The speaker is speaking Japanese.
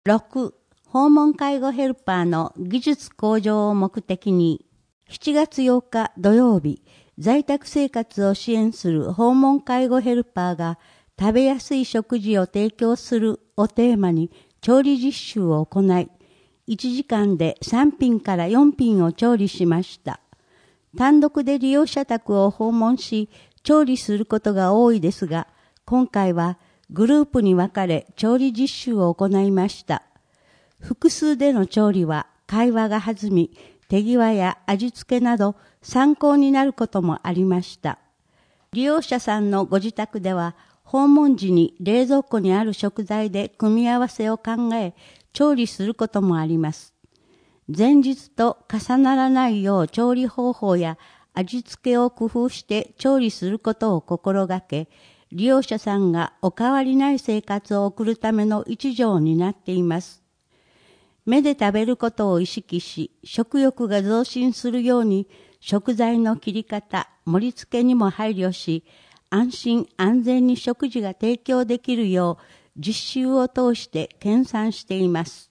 6、訪問介護ヘルパーの技術向上を目的に、7月8日土曜日、在宅生活を支援する訪問介護ヘルパーが食べやすい食事を提供するをテーマに調理実習を行い、1時間で3品から4品を調理しました。単独で利用者宅を訪問し、調理することが多いですが、今回はグループに分かれ調理実習を行いました。複数での調理は会話が弾み、手際や味付けなど参考になることもありました。利用者さんのご自宅では、訪問時に冷蔵庫にある食材で組み合わせを考え、調理することもあります。前日と重ならないよう調理方法や味付けを工夫して調理することを心がけ、利用者さんがお変わりない生活を送るための一助になっています。目で食べることを意識し、食欲が増進するように、食材の切り方、盛り付けにも配慮し、安心安全に食事が提供できるよう、実習を通して研鑽しています。